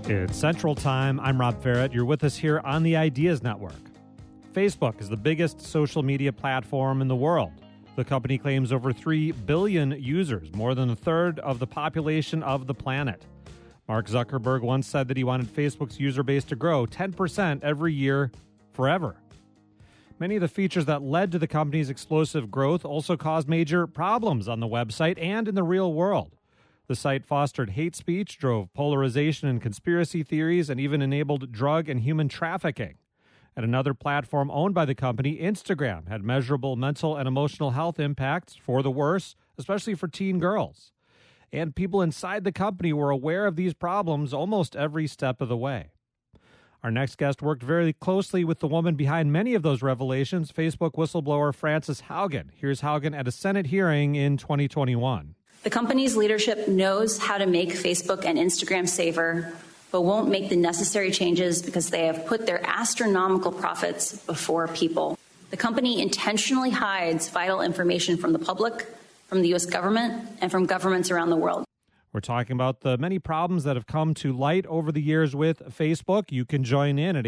It's Central Time. I'm Rob Farrett. You're with us here on the Ideas Network. Facebook is the biggest social media platform in the world. The company claims over 3 billion users, more than a third of the population of the planet. Mark Zuckerberg once said that he wanted Facebook's user base to grow 10% every year forever. Many of the features that led to the company's explosive growth also caused major problems on the website and in the real world. The site fostered hate speech, drove polarization and conspiracy theories, and even enabled drug and human trafficking. At another platform owned by the company, Instagram had measurable mental and emotional health impacts for the worse, especially for teen girls. And people inside the company were aware of these problems almost every step of the way. Our next guest worked very closely with the woman behind many of those revelations, Facebook whistleblower Frances Haugen. Here's Haugen at a Senate hearing in 2021. The company's leadership knows how to make Facebook and Instagram safer, but won't make the necessary changes because they have put their astronomical profits before people. The company intentionally hides vital information from the public, from the U.S. government, and from governments around the world. We're talking about the many problems that have come to light over the years with Facebook. You can join in at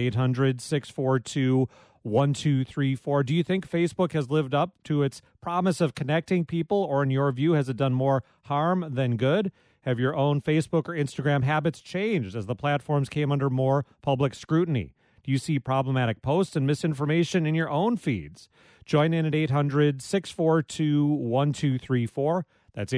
800-642-1234. Do you think Facebook has lived up to its promise of connecting people, or in your view, has it done more harm than good? Have your own Facebook or Instagram habits changed as the platforms came under more public scrutiny? Do you see problematic posts and misinformation in your own feeds? Join in at 800-642-1234. That's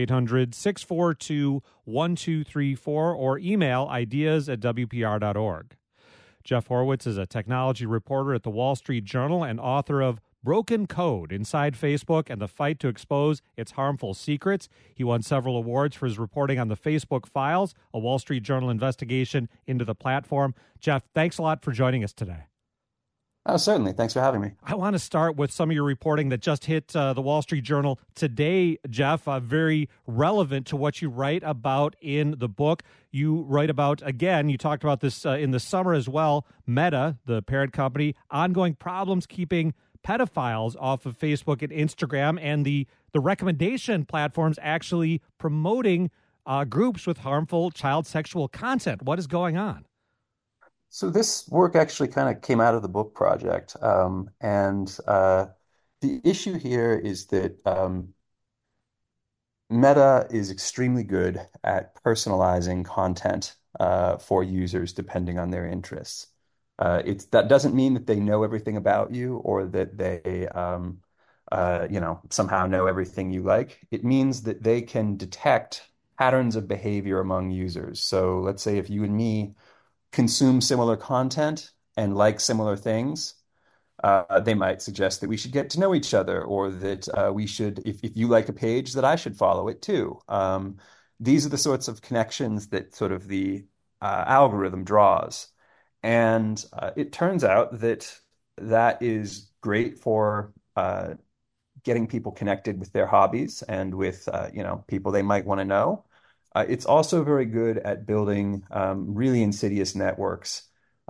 800-642-1234, or email ideas@wpr.org. Jeff Horowitz is a technology reporter at the Wall Street Journal and author of Broken Code: Inside Facebook and the Fight to Expose Its Harmful Secrets. He won several awards for his reporting on the Facebook Files, a Wall Street Journal investigation into the platform. Jeff, thanks a lot for joining us today. Oh, certainly. Thanks for having me. I want to start with some of your reporting that just hit the Wall Street Journal today, Jeff, very relevant to what you write about in the book. You write about, again, you talked about this in the summer as well, Meta, the parent company, ongoing problems keeping pedophiles off of Facebook and Instagram, and the recommendation platforms actually promoting groups with harmful child sexual content. What is going on? So this work actually kind of came out of the book project. The issue here is that Meta is extremely good at personalizing content for users depending on their interests. That doesn't mean that they know everything about you or that they somehow know everything you like. It means that they can detect patterns of behavior among users. So let's say if you and me consume similar content and like similar things, they might suggest that we should get to know each other, or that we should, if you like a page, that I should follow it too. These are the sorts of connections that sort of the algorithm draws. And it turns out that that is great for getting people connected with their hobbies and with people they might want to know. It's also very good at building really insidious networks.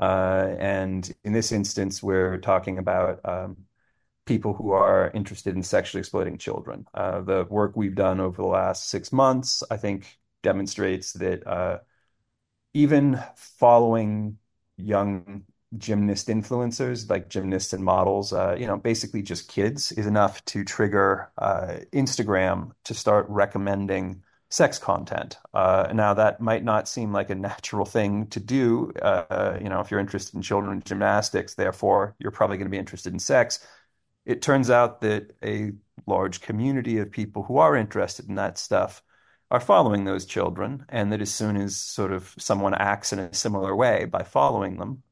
And in this instance, we're talking about people who are interested in sexually exploiting children. The work we've done over the last 6 months, I think, demonstrates that even following young gymnast influencers, like gymnasts and models, basically just kids, is enough to trigger Instagram to start recommending sex content. Now, that might not seem like a natural thing to do. If you're interested in children gymnastics, therefore, you're probably going to be interested in sex. It turns out that a large community of people who are interested in that stuff are following those children, and that as soon as sort of someone acts in a similar way by following them,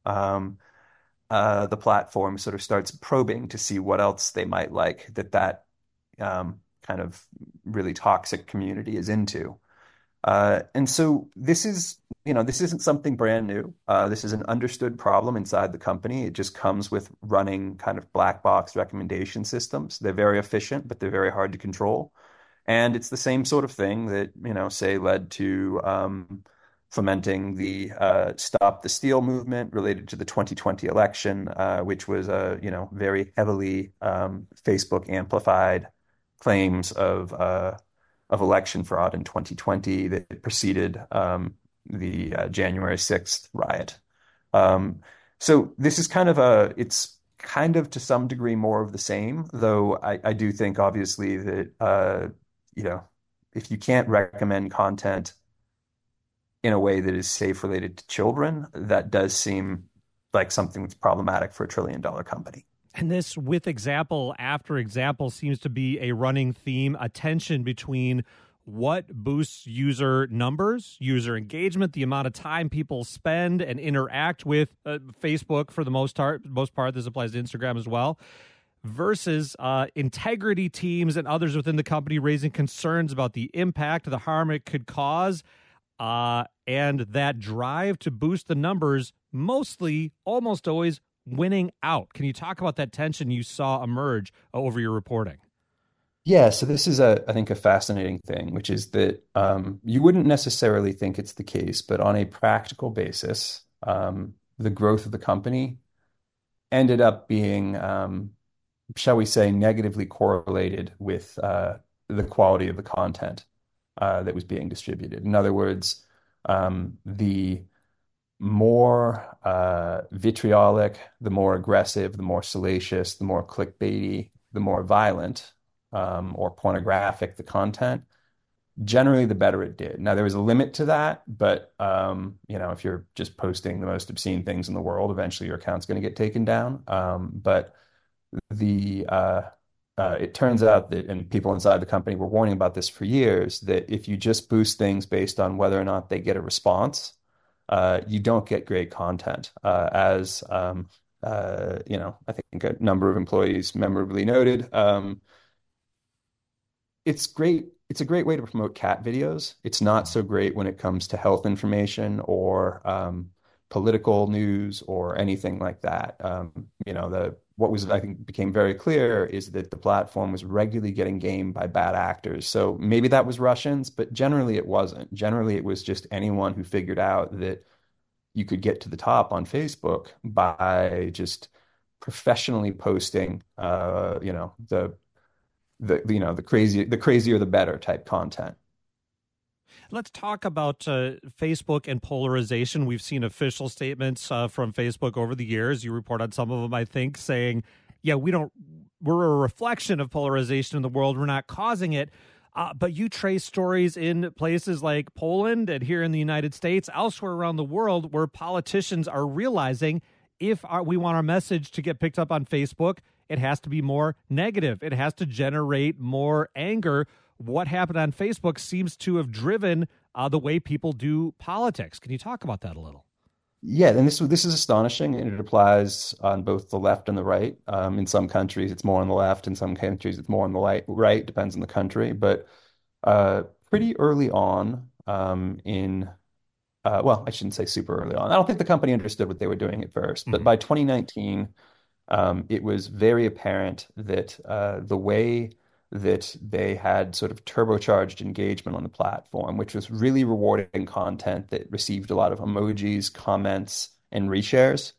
the platform sort of starts probing to see what else they might like that kind of really toxic community is into. And so this isn't something brand new. This is an understood problem inside the company. It just comes with running kind of black box recommendation systems. They're very efficient, but they're very hard to control. And it's the same sort of thing that, say led to fomenting the Stop the Steal movement related to the 2020 election, which was a, very heavily Facebook amplified claims of election fraud in 2020 that preceded the January 6th riot. Um, so this is kind of it's kind of to some degree more of the same, though I do think obviously that, you know, if you can't recommend content in a way that is safe related to children, that does seem like something that's problematic for $1 trillion company. And this, with example after example, seems to be a running theme, a tension between what boosts user numbers, user engagement, the amount of time people spend and interact with Facebook for the most part. This applies to Instagram as well, versus integrity teams and others within the company raising concerns about the impact, the harm it could cause, and that drive to boost the numbers, mostly, almost always, winning out. Can you talk about that tension you saw emerge over your reporting? Yeah, so this is I think a fascinating thing, which is that you wouldn't necessarily think it's the case, but on a practical basis, the growth of the company ended up being, shall we say, negatively correlated with the quality of the content that was being distributed. In other words, the more vitriolic, the more aggressive, the more salacious, the more clickbaity, the more violent or pornographic the content, generally the better it did. Now there was a limit to that, but if you're just posting the most obscene things in the world, eventually your account's going to get taken down. But the it turns out that, and people inside the company were warning about this for years, that if you just boost things based on whether or not they get a response, you don't get great content. I think a number of employees memorably noted, it's great. It's a great way to promote cat videos. It's not so great when it comes to health information or political news or anything like that. What was, I think, became very clear is that the platform was regularly getting gamed by bad actors. So maybe that was Russians, but generally it wasn't. Generally, it was just anyone who figured out that you could get to the top on Facebook by just professionally posting, the crazier the better type content. Let's talk about Facebook and polarization. We've seen official statements from Facebook over the years. You report on some of them, I think, saying, yeah, we're a reflection of polarization in the world. We're not causing it. But you trace stories in places like Poland and here in the United States, elsewhere around the world, where politicians are realizing if we want our message to get picked up on Facebook, it has to be more negative. It has to generate more anger. What happened on Facebook seems to have driven the way people do politics. Can you talk about that a little? Yeah, and this is astonishing, and it applies on both the left and the right. In some countries, it's more on the left. In some countries, it's more on the right. Depends on the country. But pretty early on, I shouldn't say super early on. I don't think the company understood what they were doing at first. But by 2019, it was very apparent that the way that they had sort of turbocharged engagement on the platform, which was really rewarding content that received a lot of emojis, comments, and reshares,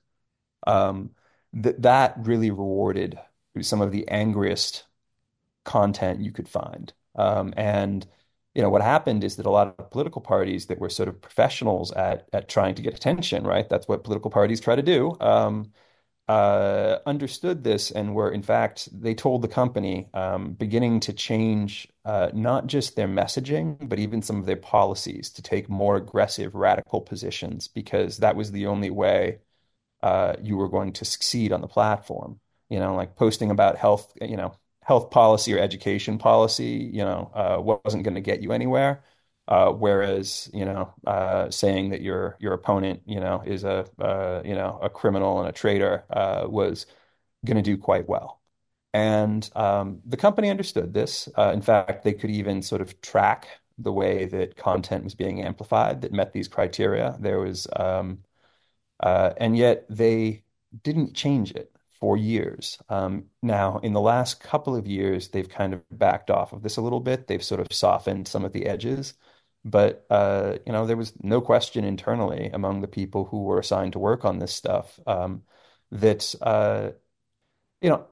that really rewarded some of the angriest content you could find. What happened is that a lot of political parties that were sort of professionals at trying to get attention, right? That's what political parties try to do. Understood this and were, in fact, they told the company, beginning to change not just their messaging, but even some of their policies to take more aggressive, radical positions, because that was the only way you were going to succeed on the platform. Like posting about health policy or education policy, wasn't going to get you anywhere. Whereas, saying that your opponent, is a criminal and a traitor, was going to do quite well. And the company understood this. In fact, they could even sort of track the way that content was being amplified that met these criteria. There was, and yet they didn't change it for years. Now, in the last couple of years, they've kind of backed off of this a little bit. They've sort of softened some of the edges. But, there was no question internally among the people who were assigned to work on this stuff that,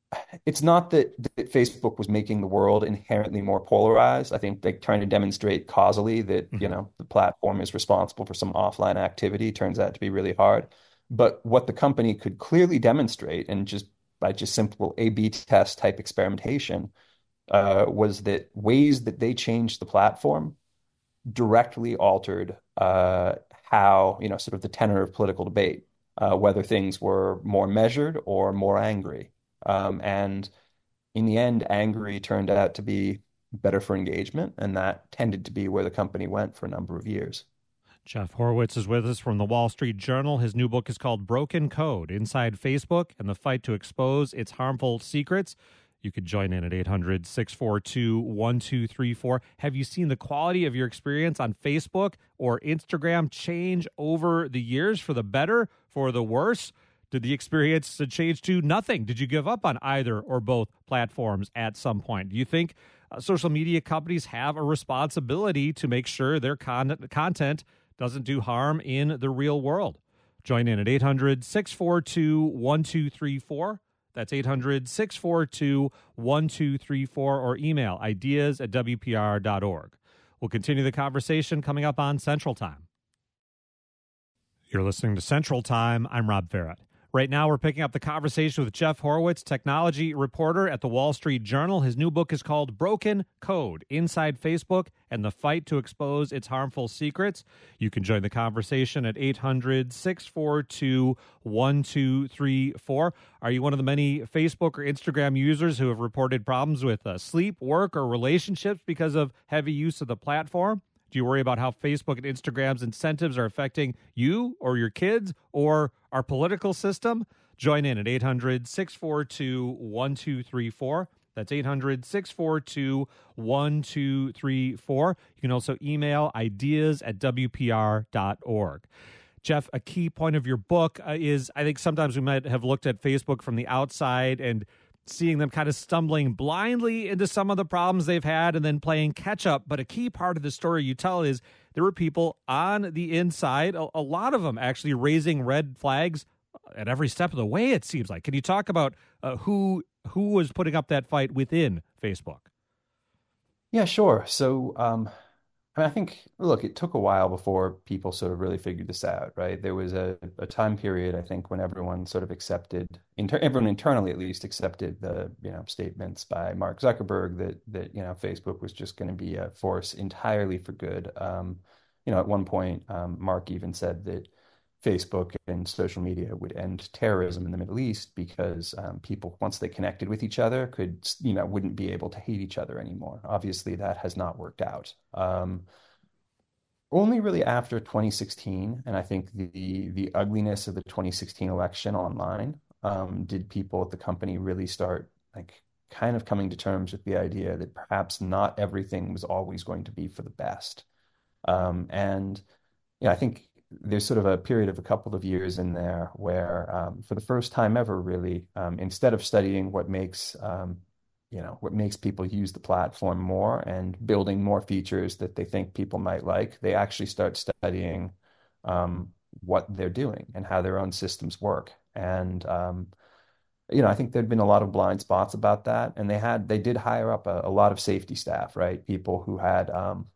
it's not that Facebook was making the world inherently more polarized. I think they're trying to demonstrate causally that, Mhm. the platform is responsible for some offline activity. Turns out to be really hard. But what the company could clearly demonstrate, and just by just simple A/B test type experimentation, was that ways that they changed the platform directly altered how, sort of the tenor of political debate, whether things were more measured or more angry. And in the end, angry turned out to be better for engagement, and that tended to be where the company went for a number of years. Jeff Horowitz is with us from the Wall Street Journal. His new book is called Broken Code: Inside Facebook and the Fight to Expose Its Harmful Secrets. You could join in at 800-642-1234. Have you seen the quality of your experience on Facebook or Instagram change over the years, for the better, for the worse? Did the experience change to nothing? Did you give up on either or both platforms at some point? Do you think social media companies have a responsibility to make sure their content doesn't do harm in the real world? Join in at 800-642-1234. That's 800-642-1234, or email ideas@wpr.org. We'll continue the conversation coming up on Central Time. You're listening to Central Time. I'm Rob Farrett. Right now, we're picking up the conversation with Jeff Horowitz, technology reporter at the Wall Street Journal. His new book is called Broken Code: Inside Facebook and the Fight to Expose Its Harmful Secrets. You can join the conversation at 800-642-1234. Are you one of the many Facebook or Instagram users who have reported problems with sleep, work, or relationships because of heavy use of the platform? Do you worry about how Facebook and Instagram's incentives are affecting you or your kids or our political system? Join in at 800-642-1234. That's 800-642-1234. You can also email ideas@wpr.org. Jeff, a key point of your book is, I think sometimes we might have looked at Facebook from the outside and seeing them kind of stumbling blindly into some of the problems they've had and then playing catch up. But a key part of the story you tell is there were people on the inside, a lot of them actually raising red flags at every step of the way, it seems like. Can you talk about who was putting up that fight within Facebook? Yeah, sure. So, I think, look, it took a while before people sort of really figured this out, right? There was a time period, I think, when everyone sort of accepted, everyone internally at least accepted the, statements by Mark Zuckerberg that Facebook was just going to be a force entirely for good. At one point, Mark even said that Facebook and social media would end terrorism in the Middle East because people, once they connected with each other, wouldn't be able to hate each other anymore. Obviously, that has not worked out. Only really after 2016, and I think the ugliness of the 2016 election online, did people at the company really start like kind of coming to terms with the idea that perhaps not everything was always going to be for the best. And I think there's sort of a period of a couple of years in there where, for the first time ever, really, instead of studying what makes people use the platform more and building more features that they think people might like, they actually start studying what they're doing and how their own systems work. And I think there'd been a lot of blind spots about that, and they did hire up a lot of safety staff, right? People who had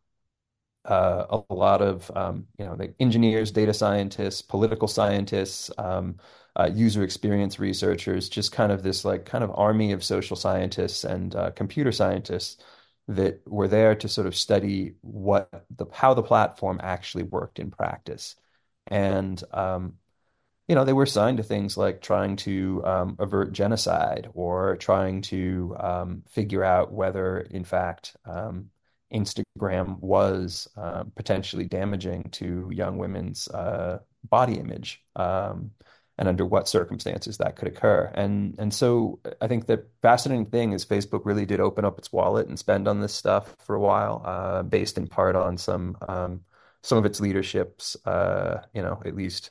a lot of the engineers, data scientists, political scientists, user experience researchers, just kind of this kind of army of social scientists and computer scientists that were there to sort of study how the platform actually worked in practice. And they were assigned to things like trying to avert genocide or trying to figure out whether, in fact, Instagram was potentially damaging to young women's body image, and under what circumstances that could occur. And so I think the fascinating thing is Facebook really did open up its wallet and spend on this stuff for a while, based in part on some of its leadership's, at least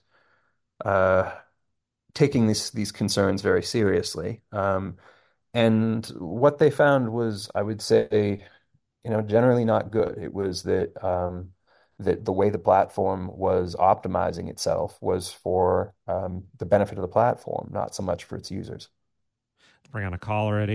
taking these concerns very seriously. And what they found was, I would say, generally not good. It was that the way the platform was optimizing itself was for the benefit of the platform, not so much for its users. Bring on a caller at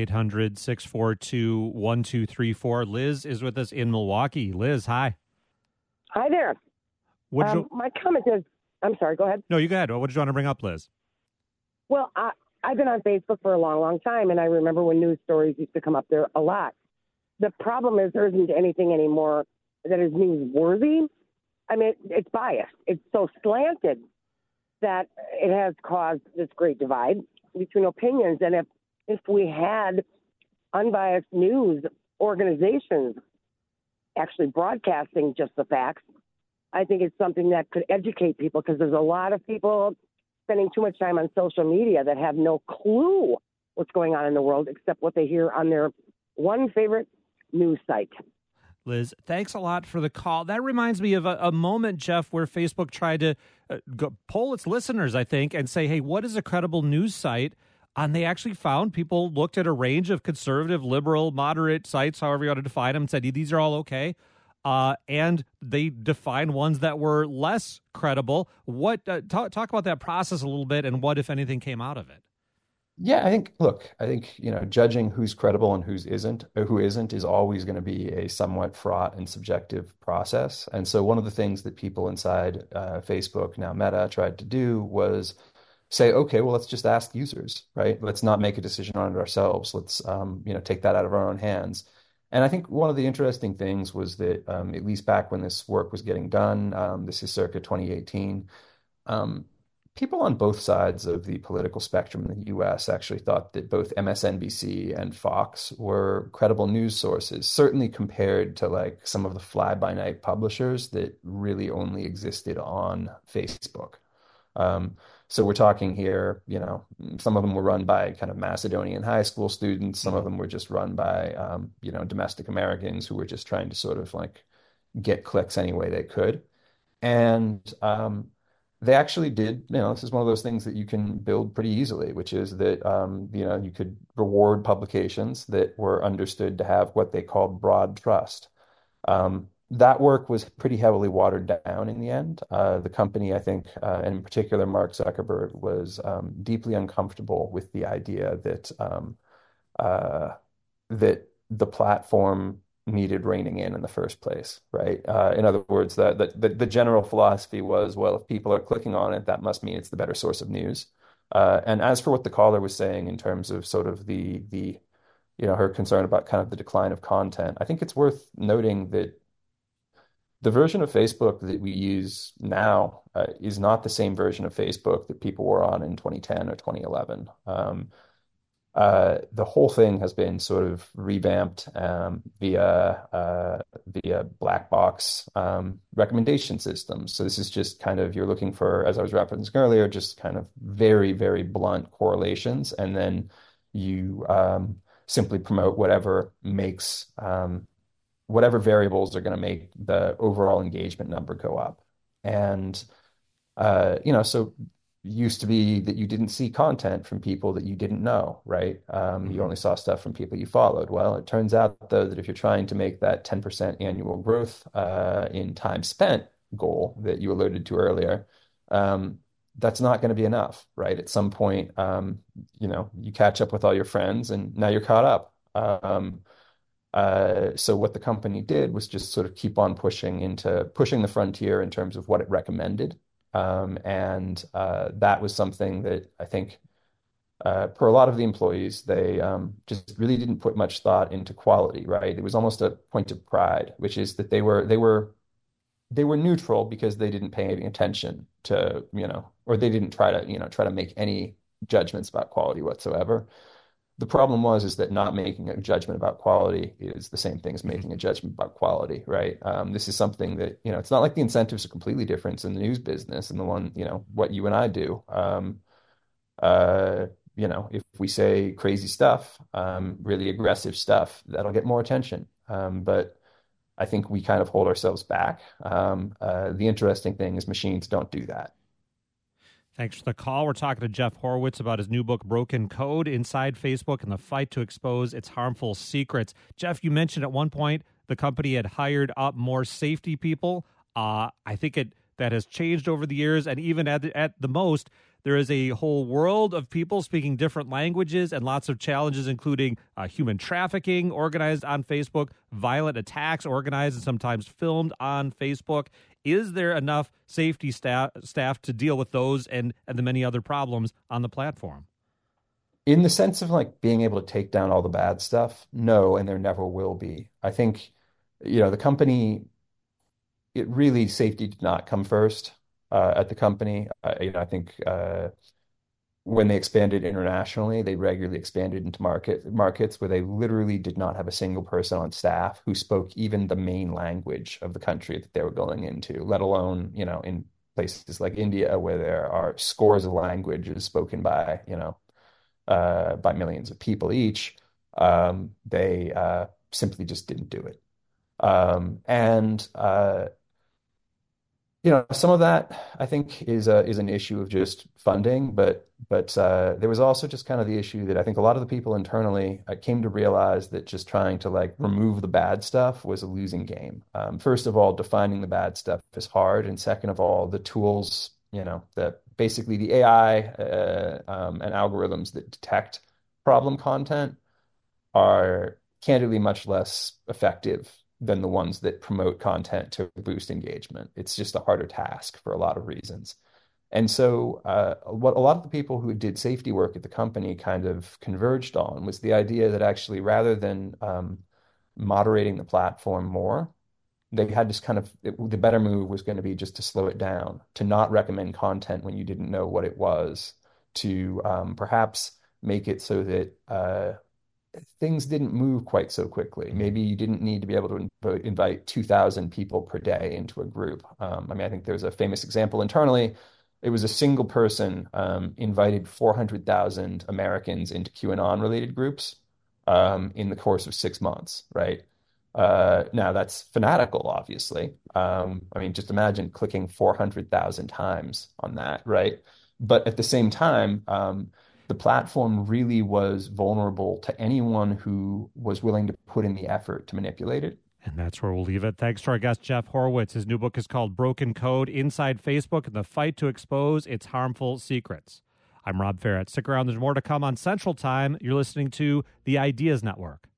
800-642-1234. Liz is with us in Milwaukee. Liz, hi. Hi there. My comment is, I'm sorry, go ahead. No, you go ahead. What did you want to bring up, Liz? Well, I've been on Facebook for a long, long time, and I remember when news stories used to come up there a lot. The problem is there isn't anything anymore that is newsworthy. I mean, it's biased. It's so slanted that it has caused this great divide between opinions. And if we had unbiased news organizations actually broadcasting just the facts, I think it's something that could educate people, because there's a lot of people spending too much time on social media that have no clue what's going on in the world except what they hear on their one favorite news site. Liz, thanks a lot for the call. That reminds me of a moment, Jeff, where Facebook tried to poll its listeners, I think, and say, hey, what is a credible news site? And they actually found people looked at a range of conservative, liberal, moderate sites, however you want to define them, and said, these are all okay. And they defined ones that were less credible. What talk about that process a little bit, and what, if anything, came out of it? Yeah, I think judging who's credible and who isn't is always going to be a somewhat fraught and subjective process. And so one of the things that people inside Facebook, now Meta, tried to do was say, okay, well, let's just ask users, right? Let's not make a decision on it ourselves. Let's take that out of our own hands. And I think one of the interesting things was that at least back when this work was getting done, this is circa 2018, people on both sides of the political spectrum in the U.S. actually thought that both MSNBC and Fox were credible news sources, certainly compared to like some of the fly-by-night publishers that really only existed on Facebook. So we're talking here, some of them were run by kind of Macedonian high school students. Some of them were just run by, domestic Americans who were just trying to sort of like get clicks any way they could. And they actually did, this is one of those things that you can build pretty easily, which is that, you could reward publications that were understood to have what they called broad trust. That work was pretty heavily watered down in the end. The company, I think, and in particular Mark Zuckerberg, was deeply uncomfortable with the idea that that the platform needed reining in the first place, right? In other words, the general philosophy was, well, if people are clicking on it, that must mean it's the better source of news. And as for what the caller was saying in terms of sort of the her concern about kind of the decline of content, I think it's worth noting that the version of Facebook that we use now is not the same version of Facebook that people were on in 2010 or 2011. The whole thing has been sort of revamped via black box recommendation systems. So this is just kind of, you're looking for, as I was referencing earlier, just kind of very, very blunt correlations, and then you simply promote whatever makes whatever variables are going to make the overall engagement number go up. And, so it used to be that you didn't see content from people that you didn't know, right? You only saw stuff from people you followed. Well, it turns out, though, that if you're trying to make that 10% annual growth in time spent goal that you alluded to earlier, that's not going to be enough, right? At some point, you catch up with all your friends and now you're caught up. So what the company did was just sort of keep on pushing the frontier in terms of what it recommended. And that was something that I think for a lot of the employees, they just really didn't put much thought into quality, right? It was almost a point of pride, which is that they were neutral because they didn't pay any attention to, or they didn't try to make any judgments about quality whatsoever. The problem is that not making a judgment about quality is the same thing as making a judgment about quality, right? This is something that, it's not like the incentives are completely different in the news business and the one, what you and I do. If we say crazy stuff, really aggressive stuff, that'll get more attention. But I think we kind of hold ourselves back. The interesting thing is machines don't do that. Thanks for the call. We're talking to Jeff Horowitz about his new book, Broken Code, Inside Facebook and the Fight to Expose Its Harmful Secrets. Jeff, you mentioned at one point the company had hired up more safety people. I think that has changed over the years, and even at the most, there is a whole world of people speaking different languages and lots of challenges, including human trafficking organized on Facebook, violent attacks organized and sometimes filmed on Facebook. Is there enough safety staff to deal with those and the many other problems on the platform? In the sense of like being able to take down all the bad stuff, no, and there never will be. I think, the company, safety did not come first at the company. I think when they expanded internationally, they regularly expanded into markets where they literally did not have a single person on staff who spoke even the main language of the country that they were going into, let alone, in places like India where there are scores of languages spoken by millions of people each. They simply just didn't do it. Some of that I think is an issue of just funding, but there was also just kind of the issue that I think a lot of the people internally came to realize that just trying to like remove the bad stuff was a losing game. First of all, defining the bad stuff is hard, and second of all, the tools, that basically the AI and algorithms that detect problem content are candidly much less effective than the ones that promote content to boost engagement. It's just a harder task for a lot of reasons. And so what a lot of the people who did safety work at the company kind of converged on was the idea that actually rather than moderating the platform more, they had this the better move was going to be just to slow it down, to not recommend content when you didn't know what it was, to perhaps make it so that things didn't move quite so quickly. Maybe you didn't need to be able to invite 2,000 people per day into a group. I think there's a famous example internally. It was a single person invited 400,000 Americans into QAnon-related groups in the course of 6 months, right? Now, that's fanatical, obviously. Just imagine clicking 400,000 times on that, right? But at the same time, the platform really was vulnerable to anyone who was willing to put in the effort to manipulate it. And that's where we'll leave it. Thanks to our guest, Jeff Horowitz. His new book is called Broken Code: Inside Facebook and the Fight to Expose Its Harmful Secrets. I'm Rob Ferrett. Stick around. There's more to come on Central Time. You're listening to The Ideas Network.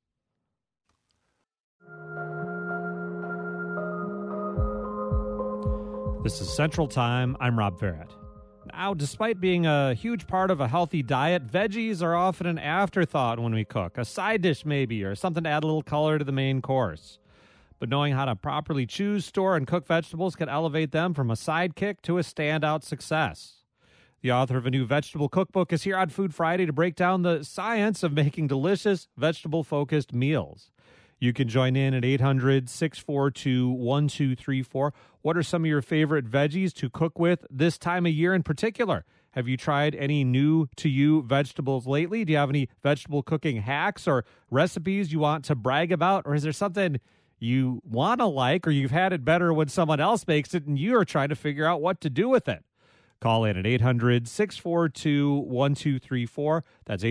This is Central Time. I'm Rob Ferrett. Now, despite being a huge part of a healthy diet, veggies are often an afterthought when we cook, a side dish maybe, or something to add a little color to the main course. But knowing how to properly choose, store, and cook vegetables can elevate them from a sidekick to a standout success. The author of a new vegetable cookbook is here on Food Friday to break down the science of making delicious, vegetable-focused meals. You can join in at 800-642-1234. What are some of your favorite veggies to cook with this time of year in particular? Have you tried any new-to-you vegetables lately? Do you have any vegetable cooking hacks or recipes you want to brag about? Or is there something you want to like, or you've had it better when someone else makes it and you are trying to figure out what to do with it? Call in at 800-642-1234. That's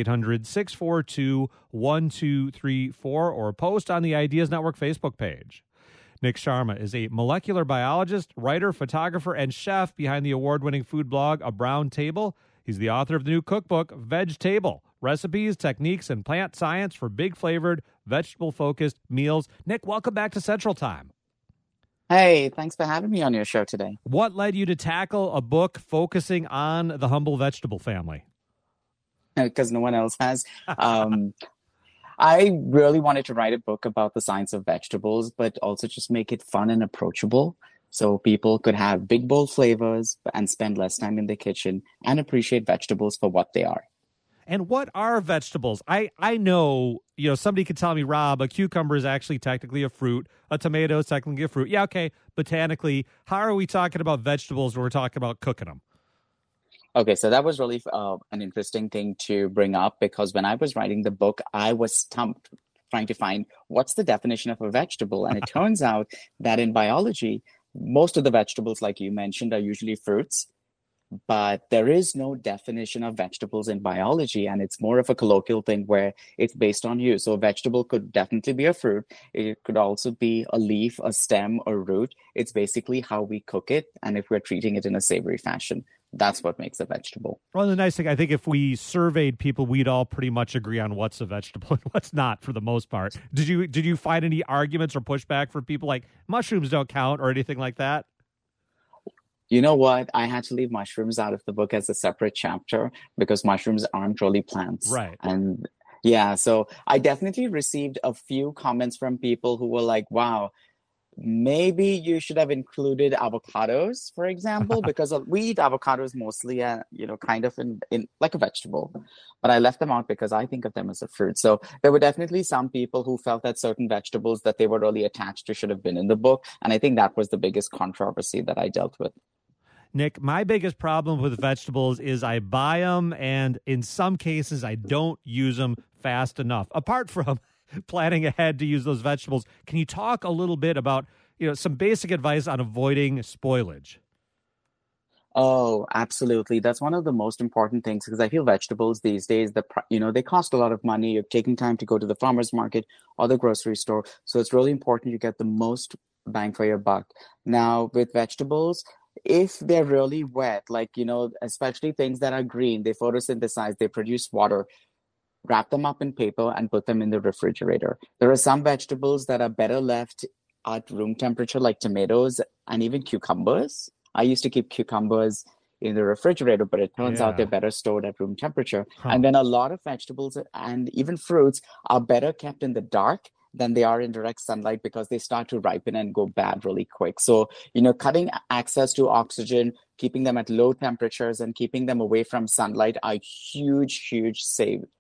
800-642-1234, or post on the Ideas Network Facebook page. Nick Sharma is a molecular biologist, writer, photographer, and chef behind the award-winning food blog A Brown Table. He's the author of the new cookbook, Veg Table: Recipes, Techniques, and Plant Science for Big-Flavored, Vegetable-Focused Meals. Nick, welcome back to Central Time. Hey, thanks for having me on your show today. What led you to tackle a book focusing on the humble vegetable family? Because no one else has. I really wanted to write a book about the science of vegetables, but also just make it fun and approachable so people could have big, bold flavors and spend less time in the kitchen and appreciate vegetables for what they are. And what are vegetables? I know, somebody could tell me, Rob, a cucumber is actually technically a fruit. A tomato is technically a fruit. Yeah, okay. Botanically, how are we talking about vegetables when we're talking about cooking them? Okay, so that was really an interesting thing to bring up, because when I was writing the book, I was stumped trying to find what's the definition of a vegetable. And it turns out that in biology, most of the vegetables, like you mentioned, are usually fruits. but there is no definition of vegetables in biology, and it's more of a colloquial thing where it's based on use. So a vegetable could definitely be a fruit. It could also be a leaf, a stem, or root. It's basically how we cook it, and if we're treating it in a savory fashion. That's what makes a vegetable. Well, the nice thing, I think if we surveyed people, we'd all pretty much agree on what's a vegetable and what's not for the most part. Did you find any arguments or pushback from people like mushrooms don't count or anything like that? You know what? I had to leave mushrooms out of the book as a separate chapter because mushrooms aren't really plants. Right. And yeah, so I definitely received a few comments from people who were like, wow, maybe you should have included avocados, for example, because we eat avocados mostly, kind of in like a vegetable. But I left them out because I think of them as a fruit. So there were definitely some people who felt that certain vegetables that they were really attached to should have been in the book. And I think that was the biggest controversy that I dealt with. Nick, my biggest problem with vegetables is I buy them, and in some cases, I don't use them fast enough. Apart from planning ahead to use those vegetables, can you talk a little bit about some basic advice on avoiding spoilage? Oh, absolutely. That's one of the most important things because I feel vegetables these days, they cost a lot of money. You're taking time to go to the farmer's market or the grocery store. So it's really important you get the most bang for your buck. Now, with vegetables, if they're really wet, especially things that are green, they photosynthesize, they produce water, wrap them up in paper and put them in the refrigerator. There are some vegetables that are better left at room temperature, like tomatoes and even cucumbers. I used to keep cucumbers in the refrigerator, but it turns out they're better stored at room temperature. Huh. And then a lot of vegetables and even fruits are better kept in the dark than they are in direct sunlight because they start to ripen and go bad really quick. So, cutting access to oxygen, keeping them at low temperatures and keeping them away from sunlight are huge saving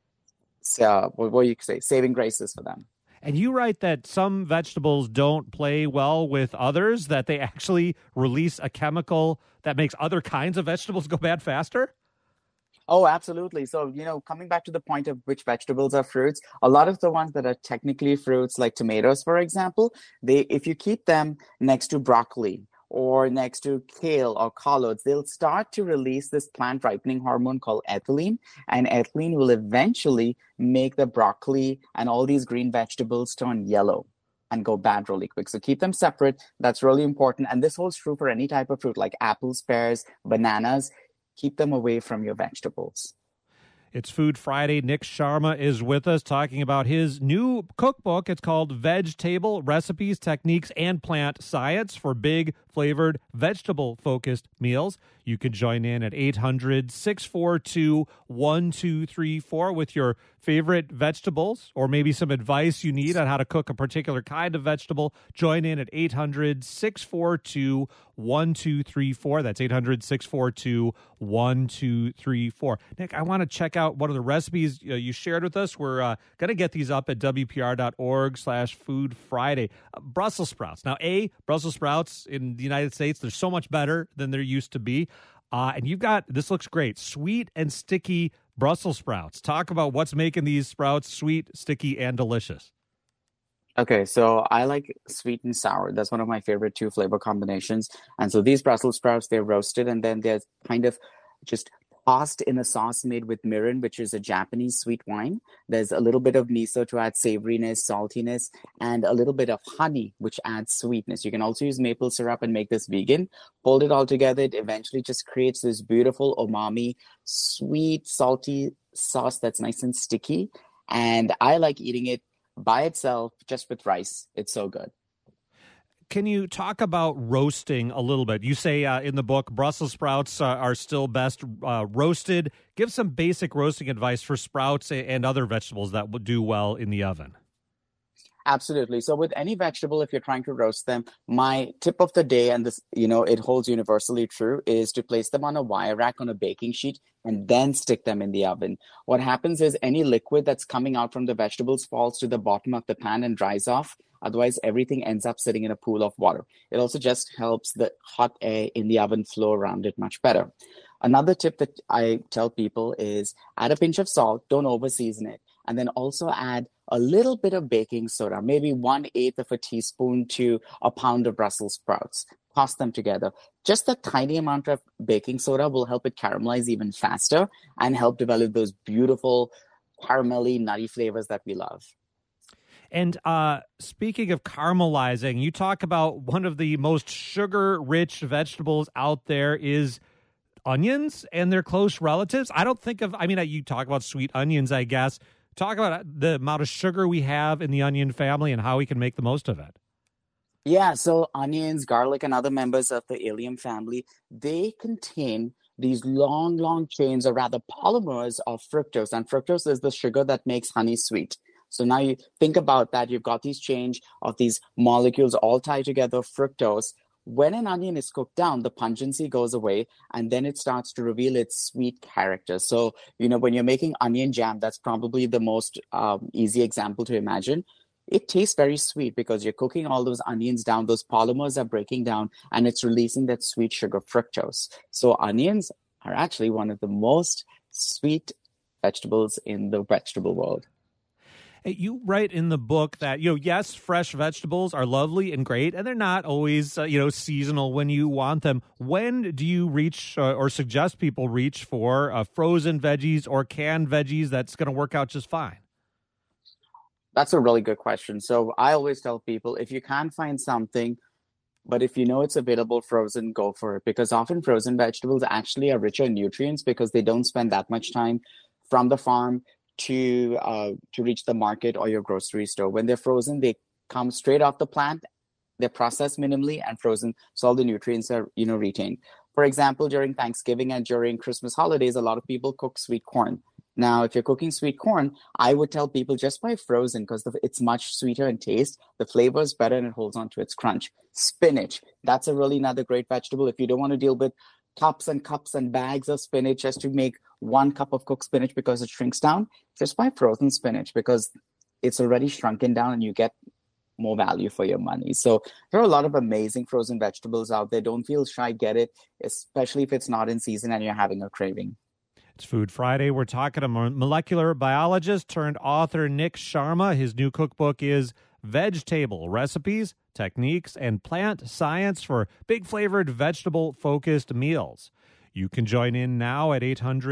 graces for them. And you write that some vegetables don't play well with others, that they actually release a chemical that makes other kinds of vegetables go bad faster? Oh, absolutely. So, coming back to the point of which vegetables are fruits, a lot of the ones that are technically fruits, like tomatoes, for example, if you keep them next to broccoli or next to kale or collards, they'll start to release this plant ripening hormone called ethylene. And ethylene will eventually make the broccoli and all these green vegetables turn yellow and go bad really quick. So keep them separate. That's really important. And this holds true for any type of fruit like apples, pears, bananas. Keep them away from your vegetables. It's Food Friday. Nick Sharma is with us talking about his new cookbook. It's called Veg Table: Recipes, Techniques, and Plant Science for Big, Flavored, Vegetable-Focused Meals. You can join in at 800-642-1234 with your favorite vegetables or maybe some advice you need on how to cook a particular kind of vegetable. Join in at 800-642-1234. That's 800-642-1234. Nick, I want to check out one of the recipes you shared with us. We're going to get these up at WPR.org/Food Friday. Brussels sprouts. Now, Brussels sprouts in the United States, they're so much better than there used to be. And you've got, this looks great, sweet and sticky Brussels sprouts. Talk about what's making these sprouts sweet, sticky, and delicious. Okay, so I like sweet and sour. That's one of my favorite two flavor combinations. And so these Brussels sprouts, they're roasted and then they're kind of just tossed in a sauce made with mirin, which is a Japanese sweet wine. There's a little bit of miso to add savoriness, saltiness, and a little bit of honey, which adds sweetness. You can also use maple syrup and make this vegan. Hold it all together. It eventually just creates this beautiful umami, sweet, salty sauce that's nice and sticky. And I like eating it by itself, just with rice. It's so good. Can you talk about roasting a little bit? You say in the book, Brussels sprouts are still best roasted. Give some basic roasting advice for sprouts and other vegetables that would do well in the oven. Absolutely. So with any vegetable, if you're trying to roast them, my tip of the day, and this, it holds universally true, is to place them on a wire rack on a baking sheet and then stick them in the oven. What happens is any liquid that's coming out from the vegetables falls to the bottom of the pan and dries off. Otherwise, everything ends up sitting in a pool of water. It also just helps the hot air in the oven flow around it much better. Another tip that I tell people is add a pinch of salt, don't over season it, and then also add a little bit of baking soda, maybe 1/8 of a teaspoon to a pound of Brussels sprouts. toss them together. Just a tiny amount of baking soda will help it caramelize even faster and help develop those beautiful caramelly, nutty flavors that we love. And speaking of caramelizing, you talk about one of the most sugar-rich vegetables out there is onions and their close relatives. You talk about sweet onions, I guess. Talk about the amount of sugar we have in the onion family and how we can make the most of it. Yeah, so onions, garlic, and other members of the allium family, they contain these long chains, or rather polymers of fructose. And fructose is the sugar that makes honey sweet. So now you think about that. You've got these chains of these molecules all tied together, fructose. When an onion is cooked down, the pungency goes away, and then it starts to reveal its sweet character. So, when you're making onion jam, that's probably the most easy example to imagine. It tastes very sweet because you're cooking all those onions down, those polymers are breaking down, and it's releasing that sweet sugar fructose. So onions are actually one of the most sweet vegetables in the vegetable world. You write in the book that, yes, fresh vegetables are lovely and great, and they're not always, seasonal when you want them. When do you reach or suggest people reach for frozen veggies or canned veggies that's going to work out just fine? That's a really good question. So I always tell people, if you can't find something, but if you know it's available frozen, go for it. Because often frozen vegetables actually are richer in nutrients because they don't spend that much time from the farm to reach the market or your grocery store. When they're frozen, they come straight off the plant. They're processed minimally and frozen, so all the nutrients are retained. For example, during Thanksgiving and during Christmas holidays, a lot of people cook sweet corn. Now, if you're cooking sweet corn, I would tell people just buy frozen because it's much sweeter in taste. The flavor is better and it holds on to its crunch. Spinach, that's another great vegetable. If you don't want to deal with cups and bags of spinach just to make 1 cup of cooked spinach because it shrinks down, just buy frozen spinach because it's already shrunken down and you get more value for your money. So there are a lot of amazing frozen vegetables out there. Don't feel shy, get it, especially if it's not in season and you're having a craving. It's Food Friday. We're talking to molecular biologist turned author Nik Sharma. His new cookbook is Vegetable Recipes, Techniques, and Plant Science for Big Flavored Vegetable-Focused Meals. You can join in now at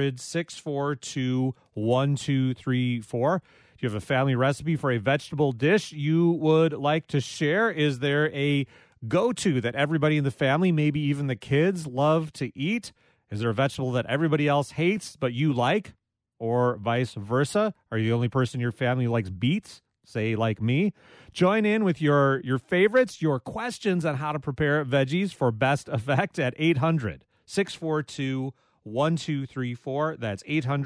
800-642-1234. Do you have a family recipe for a vegetable dish you would like to share? Is there a go-to that everybody in the family, maybe even the kids, love to eat? Is there a vegetable that everybody else hates but you like? Or vice versa? Are you the only person in your family who likes beets? Say like me. Join in with your favorites, your questions on how to prepare veggies for best effect at 800-642-1234. That's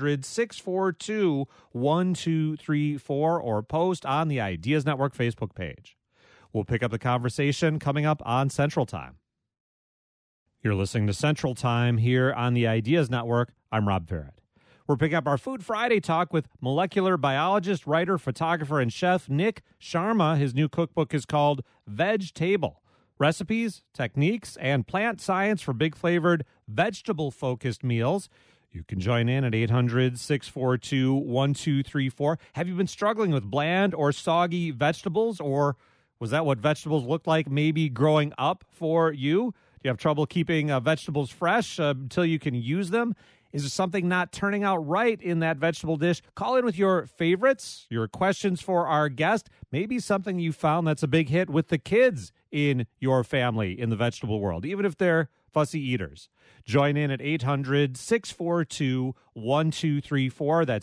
800-642-1234, or post on the Ideas Network Facebook page. We'll pick up the conversation coming up on Central Time. You're listening to Central Time here on the Ideas Network. I'm Rob Farrett. We're picking up our Food Friday talk with molecular biologist, writer, photographer, and chef Nik Sharma. His new cookbook is called Vegetable: Recipes, Techniques, and Plant Science for Big Flavored Vegetable-Focused Meals. You can join in at 800-642-1234. Have you been struggling with bland or soggy vegetables, or was that what vegetables looked like maybe growing up for you? Do you have trouble keeping vegetables fresh until you can use them? Is there something not turning out right in that vegetable dish? Call in with your favorites, your questions for our guest, maybe something you found that's a big hit with the kids in your family in the vegetable world, even if they're fussy eaters. Join in at 800-642-1234. That's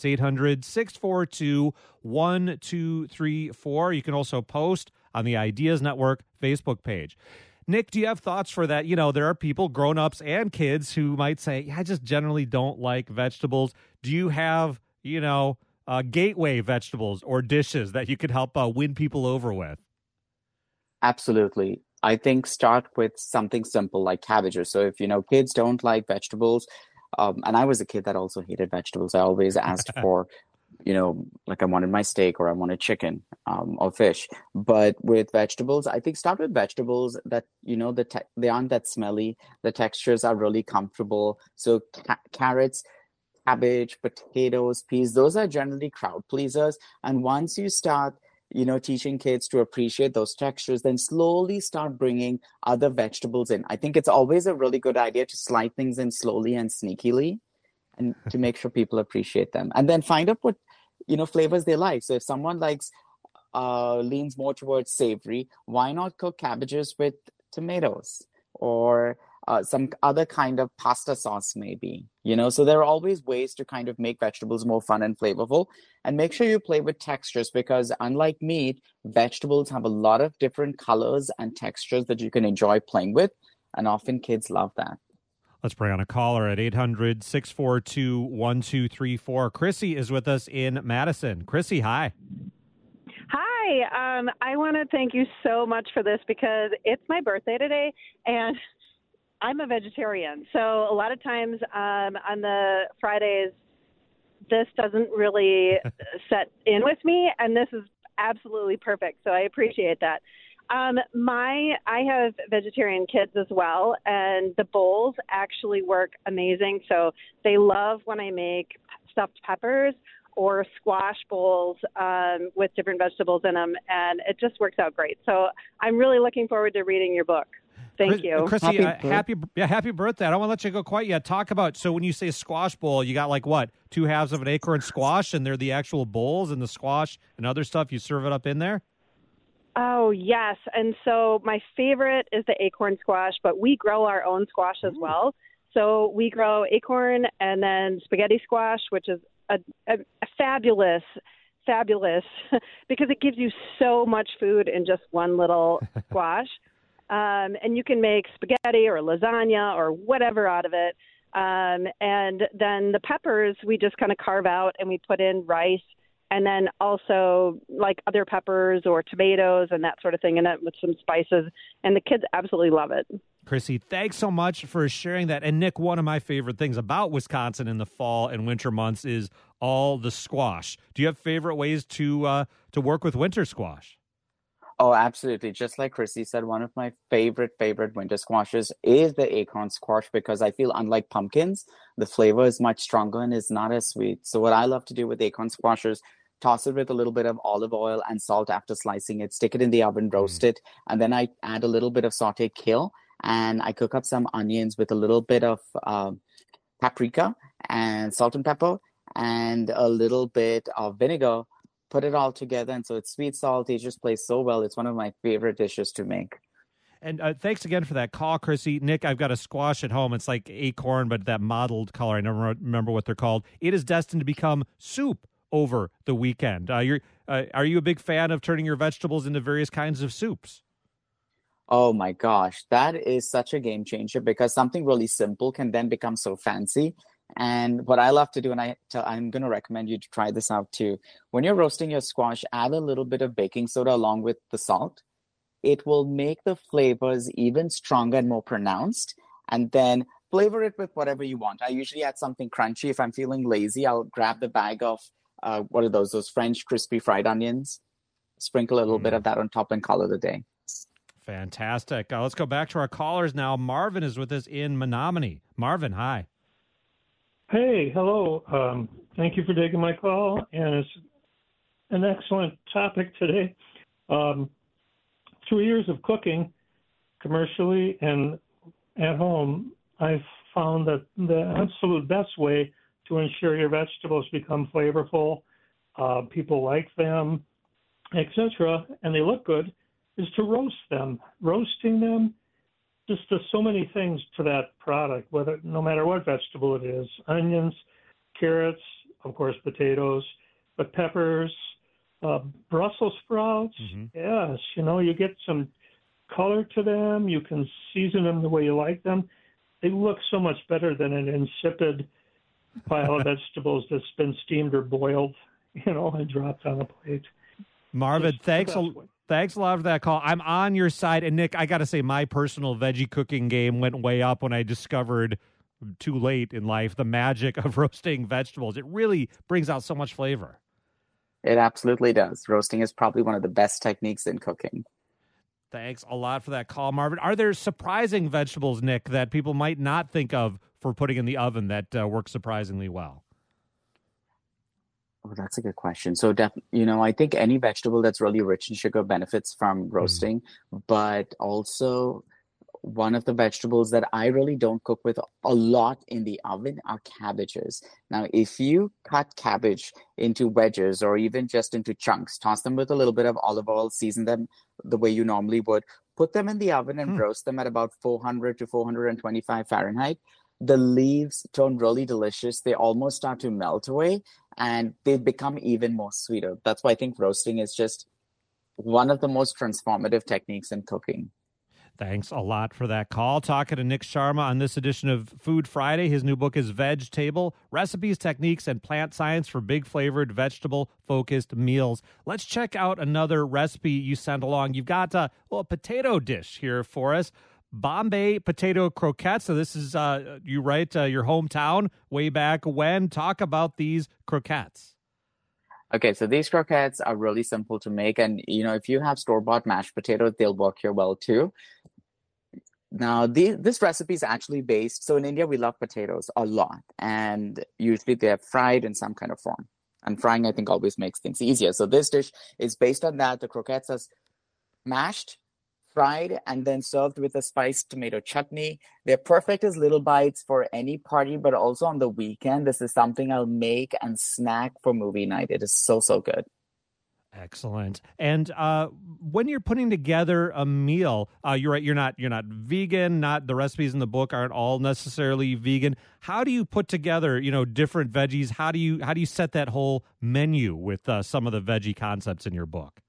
800-642-1234. You can also post on the Ideas Network Facebook page. Nik, do you have thoughts for that? There are people, grown-ups and kids, who might say, I just generally don't like vegetables. Do you have, gateway vegetables or dishes that you could help win people over with? Absolutely. I think start with something simple like cabbages. So if, kids don't like vegetables, and I was a kid that also hated vegetables, I always asked for like I wanted my steak or I wanted chicken or fish. But with vegetables, I think start with vegetables that, they aren't that smelly. The textures are really comfortable. So carrots, cabbage, potatoes, peas, those are generally crowd pleasers. And once you start teaching kids to appreciate those textures, then slowly start bringing other vegetables in. I think it's always a really good idea to slide things in slowly and sneakily and to make sure people appreciate them. And then find out what, flavors they like. So if someone leans more towards savory, why not cook cabbages with tomatoes or some other kind of pasta sauce maybe, so there are always ways to kind of make vegetables more fun and flavorful. And make sure you play with textures, because unlike meat, vegetables have a lot of different colors and textures that you can enjoy playing with. And often kids love that. Let's bring on a caller at 800-642-1234. Chrissy is with us in Madison. Chrissy, hi. Hi. I want to thank you so much for this because it's my birthday today, and I'm a vegetarian. So a lot of times on the Fridays, this doesn't really set in with me, and this is absolutely perfect. So I appreciate that. I have vegetarian kids as well, and the bowls actually work amazing. So they love when I make stuffed peppers or squash bowls with different vegetables in them, and it just works out great. So I'm really looking forward to reading your book. Thank you. Chrissy, happy birthday. I don't want to let you go quite yet. Talk about, so when you say squash bowl, you got two halves of an acorn squash, and they're the actual bowls and the squash and other stuff. You serve it up in there? Oh, yes. And so my favorite is the acorn squash, but we grow our own squash as well. So we grow acorn and then spaghetti squash, which is a fabulous because it gives you so much food in just one little squash. And you can make spaghetti or lasagna or whatever out of it. And then the peppers, we just kind of carve out and we put in rice, and then also like other peppers or tomatoes and that sort of thing in it with some spices. And the kids absolutely love it. Chrissy, thanks so much for sharing that. And Nick, one of my favorite things about Wisconsin in the fall and winter months is all the squash. Do you have favorite ways to work with winter squash? Oh, absolutely. Just like Chrissy said, one of my favorite winter squashes is the acorn squash, because I feel unlike pumpkins, the flavor is much stronger and is not as sweet. So what I love to do with acorn squash is toss it with a little bit of olive oil and salt after slicing it, stick it in the oven, roast it, and then I add a little bit of sauteed kale, and I cook up some onions with a little bit of paprika and salt and pepper and a little bit of vinegar. Put it all together, and so it's sweet, salty. It just plays so well. It's one of my favorite dishes to make. And thanks again for that call, Chrissy. Nick, I've got a squash at home. It's like acorn, but that mottled color. I never remember what they're called. It is destined to become soup over the weekend. Are you a big fan of turning your vegetables into various kinds of soups? Oh my gosh, that is such a game changer, because something really simple can then become so fancy. And what I love to do, and I'm going to recommend you to try this out too. When you're roasting your squash, add a little bit of baking soda along with the salt. It will make the flavors even stronger and more pronounced. And then flavor it with whatever you want. I usually add something crunchy. If I'm feeling lazy, I'll grab the bag of, what are those French crispy fried onions. Sprinkle a little bit of that on top and call it a day. Fantastic. Let's go back to our callers now. Marvin is with us in Menominee. Marvin, hi. Hey, hello. Thank you for taking my call, and it's an excellent topic today. Through years of cooking, commercially and at home, I've found that the absolute best way to ensure your vegetables become flavorful, people like them, etc., and they look good, is to roast them. Roasting them, just there's so many things to that product, no matter what vegetable it is. Onions, carrots, of course, potatoes, but peppers, Brussels sprouts. Yes, you get some color to them. You can season them the way you like them. They look so much better than an insipid pile of vegetables that's been steamed or boiled, and dropped on a plate. Marvin, thanks a lot for that call. I'm on your side. And Nick, I got to say, my personal veggie cooking game went way up when I discovered, too late in life, the magic of roasting vegetables. It really brings out so much flavor. It absolutely does. Roasting is probably one of the best techniques in cooking. Thanks a lot for that call, Marvin. Are there surprising vegetables, Nick, that people might not think of for putting in the oven that work surprisingly well? Oh, that's a good question. So, I think any vegetable that's really rich in sugar benefits from roasting, but also one of the vegetables that I really don't cook with a lot in the oven are cabbages. Now, if you cut cabbage into wedges or even just into chunks, toss them with a little bit of olive oil, season them the way you normally would, put them in the oven and roast them at about 400 to 425 Fahrenheit. The leaves turn really delicious. They almost start to melt away and they become even more sweeter. That's why I think roasting is just one of the most transformative techniques in cooking. Thanks a lot for that call. Talking to Nick Sharma on this edition of Food Friday. His new book is Veg Table, Recipes, Techniques, and Plant Science for Big Flavored, Vegetable-Focused Meals. Let's check out another recipe you sent along. You've got a potato dish here for us. Bombay potato croquettes. So this is, you write, your hometown way back when. Talk about these croquettes. Okay, so these croquettes are really simple to make. And, if you have store-bought mashed potatoes, they'll work here well too. Now, this recipe is actually based, so in India, we love potatoes a lot. And usually they're fried in some kind of form. And frying, I think, always makes things easier. So this dish is based on that. The croquettes are mashed, fried, and then served with a spiced tomato chutney. They're perfect as little bites for any party, but also on the weekend. This is something I'll make and snack for movie night. It is so, so good. Excellent. And when you're putting together a meal, you're right, you're not vegan, not the recipes in the book aren't all necessarily vegan. How do you put together, different veggies? How do you set that whole menu with some of the veggie concepts in your book?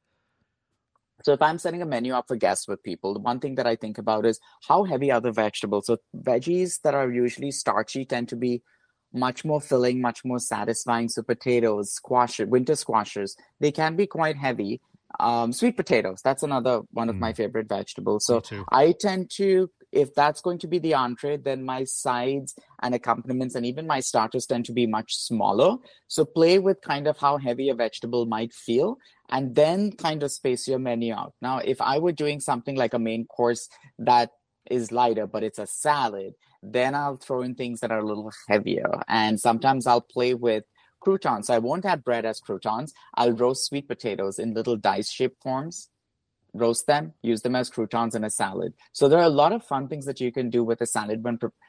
So if I'm setting a menu up for guests with people, the one thing that I think about is how heavy are the vegetables? So veggies that are usually starchy tend to be much more filling, much more satisfying. So potatoes, squashes, winter squashes, they can be quite heavy. Sweet potatoes, that's another one of my favorite vegetables. So I tend to, if that's going to be the entree, then my sides and accompaniments and even my starters tend to be much smaller. So play with kind of how heavy a vegetable might feel and then kind of space your menu out. Now, if I were doing something like a main course that is lighter, but it's a salad, then I'll throw in things that are a little heavier. And sometimes I'll play with croutons. So I won't add bread as croutons. I'll roast sweet potatoes in little dice-shaped forms, roast them, use them as croutons in a salad. So there are a lot of fun things that you can do with a salad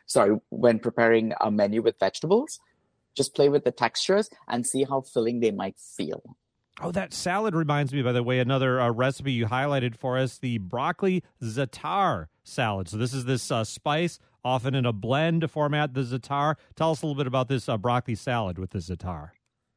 when preparing a menu with vegetables. Just play with the textures and see how filling they might feel. Oh, that salad reminds me, by the way, another recipe you highlighted for us, the broccoli za'atar salad. So this is this spice, often in a blend format, the za'atar. Tell us a little bit about this broccoli salad with the za'atar.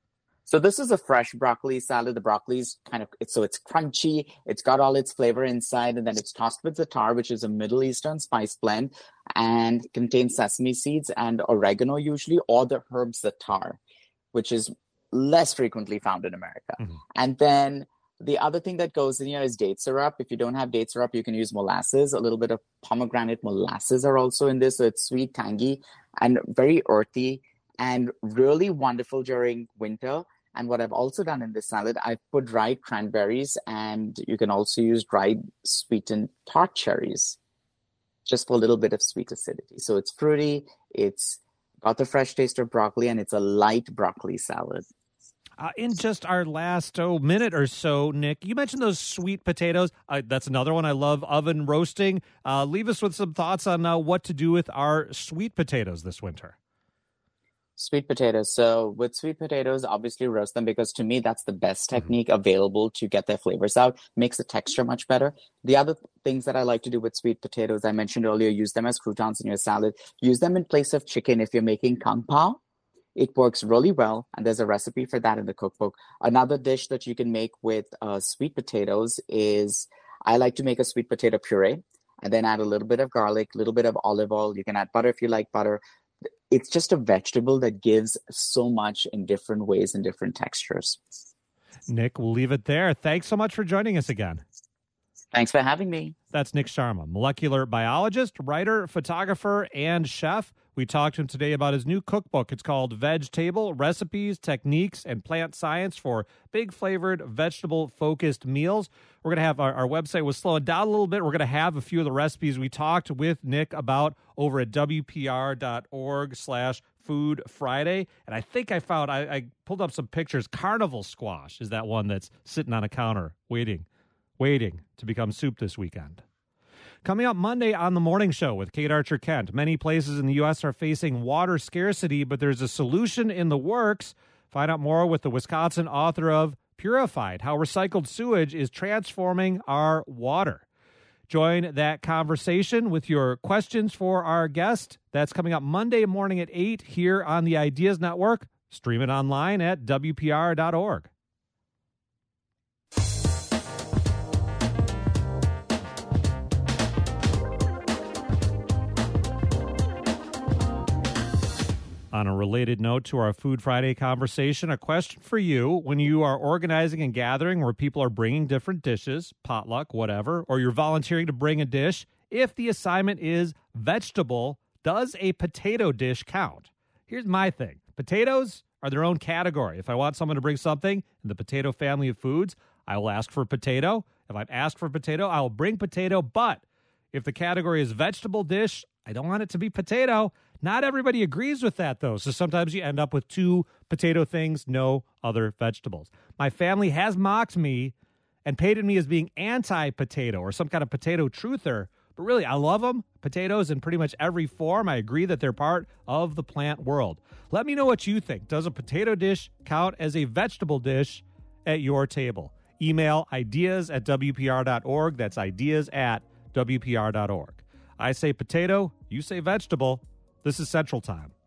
So this is a fresh broccoli salad. The broccoli's it's crunchy. It's got all its flavor inside, and then it's tossed with za'atar, which is a Middle Eastern spice blend, and contains sesame seeds and oregano usually, or the herb za'atar, which is less frequently found in America. Mm-hmm. And then the other thing that goes in here is date syrup. If you don't have date syrup, you can use molasses. A little bit of pomegranate molasses are also in this. So it's sweet, tangy, and very earthy and really wonderful during winter. And what I've also done in this salad, I've put dried cranberries, and you can also use dried sweetened tart cherries just for a little bit of sweet acidity. So it's fruity, it's got the fresh taste of broccoli, and it's a light broccoli salad. In just our last minute or so, Nick, you mentioned those sweet potatoes. That's another one I love, oven roasting. Leave us with some thoughts on what to do with our sweet potatoes this winter. Sweet potatoes. So with sweet potatoes, obviously roast them, because to me, that's the best technique available to get their flavors out. Makes the texture much better. The other things that I like to do with sweet potatoes, I mentioned earlier, use them as croutons in your salad. Use them in place of chicken if you're making kung pao. It works really well, and there's a recipe for that in the cookbook. Another dish that you can make with sweet potatoes is, I like to make a sweet potato puree and then add a little bit of garlic, a little bit of olive oil. You can add butter if you like butter. It's just a vegetable that gives so much in different ways and different textures. Nick, we'll leave it there. Thanks so much for joining us again. Thanks for having me. That's Nick Sharma, molecular biologist, writer, photographer, and chef. We talked to him today about his new cookbook. It's called Veg Table: Recipes, Techniques, and Plant Science for Big Flavored, Vegetable-Focused Meals. We're going to have our website was slowing down a little bit. We're going to have a few of the recipes we talked with Nick about over at WPR.org/Food Friday. And I think I found, I pulled up some pictures. Carnival squash is that one that's sitting on a counter waiting to become soup this weekend. Coming up Monday on the Morning Show with Kate Archer Kent. Many places in the U.S. are facing water scarcity, but there's a solution in the works. Find out more with the Wisconsin author of Purified, How Recycled Sewage is Transforming Our Water. Join that conversation with your questions for our guest. That's coming up Monday morning at 8 here on the Ideas Network. Stream it online at WPR.org. On a related note to our Food Friday conversation, a question for you. When you are organizing and gathering where people are bringing different dishes, potluck, whatever, or you're volunteering to bring a dish, if the assignment is vegetable, does a potato dish count? Here's my thing. Potatoes are their own category. If I want someone to bring something in the potato family of foods, I will ask for potato. If I'm asked for potato, I will bring potato. But if the category is vegetable dish, I don't want it to be potato. Not everybody agrees with that, though. So sometimes you end up with 2 potato things, no other vegetables. My family has mocked me and painted me as being anti-potato or some kind of potato truther. But really, I love them. Potatoes in pretty much every form. I agree that they're part of the plant world. Let me know what you think. Does a potato dish count as a vegetable dish at your table? Email ideas@WPR.org. That's ideas@WPR.org. I say potato, you say vegetable. This is Central Time.